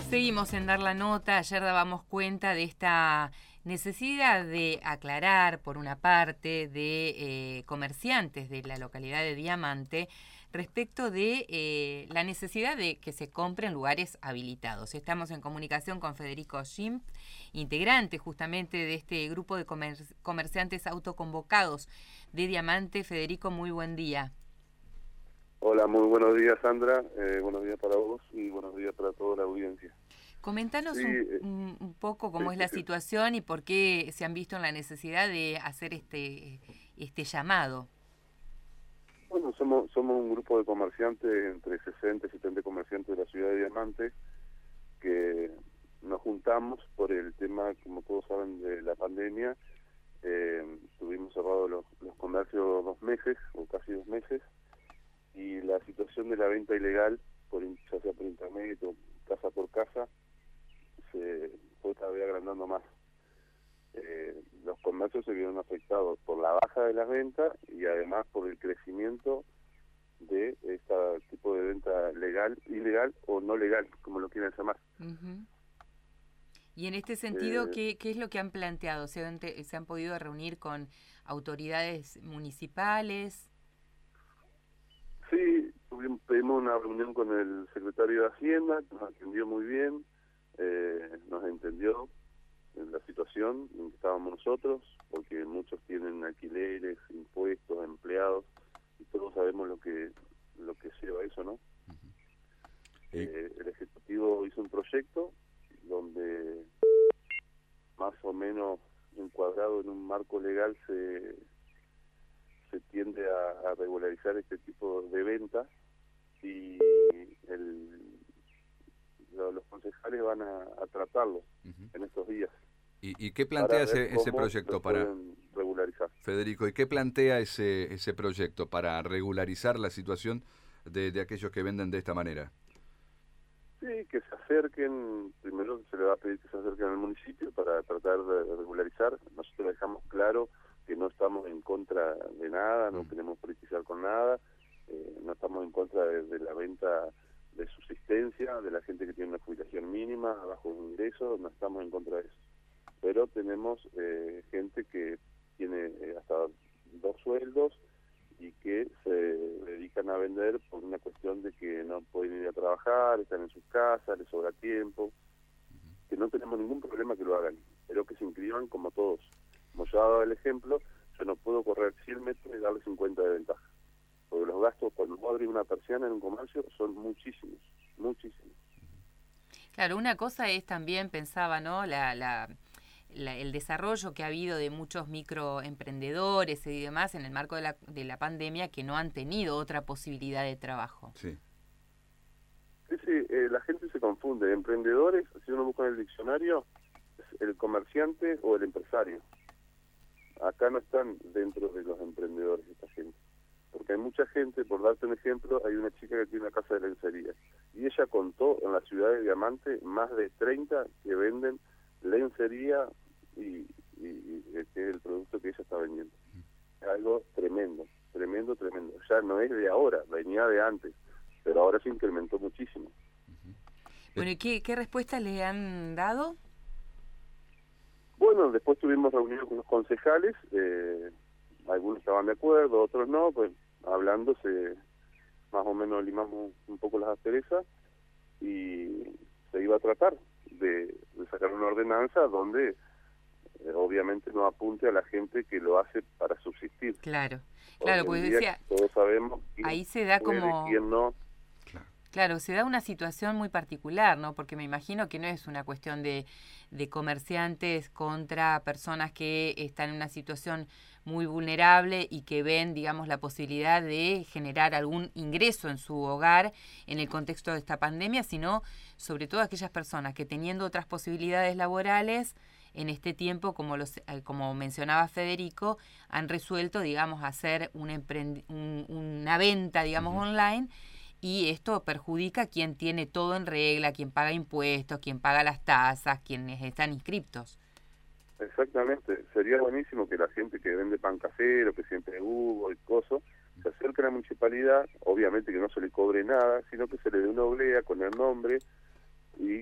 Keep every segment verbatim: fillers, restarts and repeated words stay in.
Seguimos en Dar la Nota. Ayer dábamos cuenta de esta necesidad de aclarar, por una parte, de eh, comerciantes de la localidad de Diamante respecto de eh, la necesidad de que se compren lugares habilitados. Estamos en comunicación con Federico Schimp, integrante justamente de este grupo de comer comerciantes autoconvocados de Diamante. Federico, muy buen día. Hola, muy buenos días, Sandra. Eh, buenos días para vos y buenos días para toda la audiencia. Comentanos Sí, un, eh, un, un poco cómo sí, es sí, la sí. situación y por qué se han visto en la necesidad de hacer este, este llamado. Bueno, somos somos un grupo de comerciantes, entre sesenta y setenta comerciantes de la ciudad de Diamante, que nos juntamos por el tema, como todos saben, de la pandemia. Eh, tuvimos cerrados los, los comercios dos meses, o casi dos meses, y la situación de la venta ilegal, por ya sea por internet o casa por casa, se fue cada vez agrandando más. Eh, los comercios se vieron afectados por la baja de las ventas y además por el crecimiento de este tipo de venta legal, ilegal o no legal, como lo quieran llamar. Uh-huh. Y en este sentido, Eh, ¿qué, qué es lo que han planteado? ¿Se han, te, ¿Se han podido reunir con autoridades municipales? sí, tuvimos, tuvimos una reunión con el secretario de Hacienda, que nos atendió muy bien, eh, nos entendió en la situación en que estábamos nosotros, porque muchos tienen alquileres, impuestos, empleados, y todos sabemos lo que lo que lleva eso, ¿no? Uh-huh. eh, el Ejecutivo hizo un proyecto donde más o menos encuadrado en un marco legal se se tiende a, a regularizar este tipo de ventas y el, lo, los concejales van a, a tratarlo uh-huh. en estos días. ¿Y, y qué plantea ese, ese proyecto para regularizar? Federico, ¿y qué plantea ese ese proyecto para regularizar la situación de, de aquellos que venden de esta manera? Sí, que se acerquen, primero se le va a pedir que se acerquen al municipio para tratar de regularizar. Nosotros dejamos claro que no estamos en contra de nada, no mm. queremos politizar con nada, eh, no estamos en contra de, de la venta de subsistencia, de la gente que tiene una jubilación mínima, bajo un ingreso, no estamos en contra de eso. Pero tenemos eh, gente que tiene eh, hasta dos sueldos y que se dedican a vender por una cuestión de que no pueden ir a trabajar, están en sus casas, les sobra tiempo, uh-huh. que no tenemos ningún problema que lo hagan, pero que se inscriban como todos. Como yo he dado el ejemplo, yo no puedo correr cien metros y darle cincuenta de ventaja, porque los gastos cuando vos abrís una persiana en un comercio son muchísimos, muchísimos. Claro, una cosa es también, pensaba, ¿no?, la... la... La, el desarrollo que ha habido de muchos microemprendedores y demás en el marco de la, de la pandemia que no han tenido otra posibilidad de trabajo. Sí, sí, sí eh, la gente se confunde. Emprendedores, si uno busca en el diccionario, es el comerciante o el empresario. Acá no están dentro de los emprendedores esta gente. Porque hay mucha gente, por darte un ejemplo, hay una chica que tiene una casa de lencería. Y ella contó en la ciudad de Diamante más de treinta que venden lencería y, y, y este es el producto que ella está vendiendo. Es algo tremendo, tremendo, tremendo. Ya no es de ahora, venía de antes, pero ahora se incrementó muchísimo. Uh-huh. Bueno, ¿y qué, qué respuesta le han dado? Bueno, después tuvimos reuniones con los concejales, eh, algunos estaban de acuerdo, otros no, pues hablando se más o menos limamos un poco las asperezas y se iba a tratar De, de sacar una ordenanza donde eh, obviamente no apunte a la gente que lo hace para subsistir. Claro, claro, pues decía, todos sabemos quién ahí se da puede, como... quién no. Claro, se da una situación muy particular, ¿no? Porque me imagino que no es una cuestión de, de comerciantes contra personas que están en una situación muy vulnerable y que ven, digamos, la posibilidad de generar algún ingreso en su hogar en el contexto de esta pandemia, sino sobre todo aquellas personas que teniendo otras posibilidades laborales en este tiempo, como los, como mencionaba Federico, han resuelto, digamos, hacer un emprend- un, una venta, digamos, uh-huh. online. Y esto perjudica a quien tiene todo en regla, quien paga impuestos, quien paga las tasas, quienes están inscriptos. Exactamente. Sería buenísimo que la gente que vende pan casero, que siempre hubo y cosas, se acerque a la municipalidad, obviamente que no se le cobre nada, sino que se le dé una oblea con el nombre y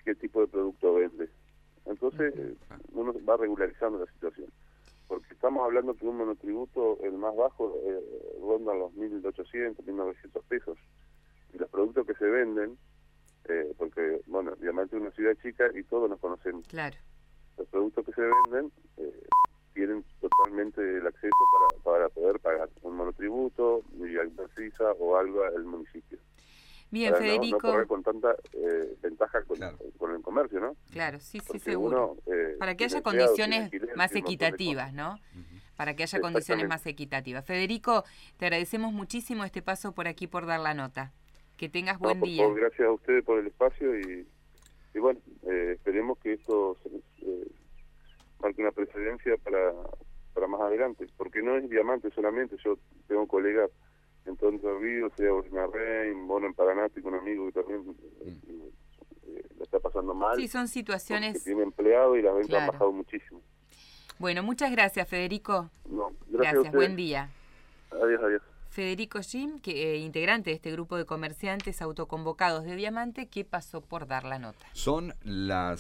qué tipo de producto vende. Entonces eh, uno va regularizando la situación. Porque estamos hablando que un monotributo, el más bajo, eh, ronda los mil ochocientos, mil novecientos pesos. Y los productos que se venden, eh, porque, bueno, Diamante es una ciudad chica y todos nos conocemos. Claro. Los productos que se venden eh, tienen totalmente el acceso para, para poder pagar un monotributo, y alguna cisa o algo al municipio. Bien, para Federico. No, no correr con tanta eh, ventaja con, claro. con el comercio, ¿no? Claro, sí, sí, Porque seguro. uno, eh, para que haya tiene empleados, tiene condiciones alquiler, más tiene un montón de equitativas, cosas. ¿no? Ujú. Para que haya condiciones Exactamente. más equitativas. Federico, te agradecemos muchísimo este paso por aquí por dar la nota. Que tengas buen No, por día. favor, gracias a ustedes por el espacio y, y bueno, eh, esperemos que esto se, eh, marque una precedencia para, para más adelante, porque no es Diamante solamente. Yo tengo colegas en todo Entre Ríos, sea en Rein, bueno, en Paraná, tengo un amigo que también eh, eh, lo está pasando mal. Sí, son situaciones... Que tiene empleado y las ventas Claro. han bajado muchísimo. Bueno, muchas gracias, Federico. No, gracias, Gracias, a ustedes. buen día. Adiós, adiós. Federico Jim, que, eh, integrante de este grupo de comerciantes autoconvocados de Diamante, que pasó por dar la nota. Son las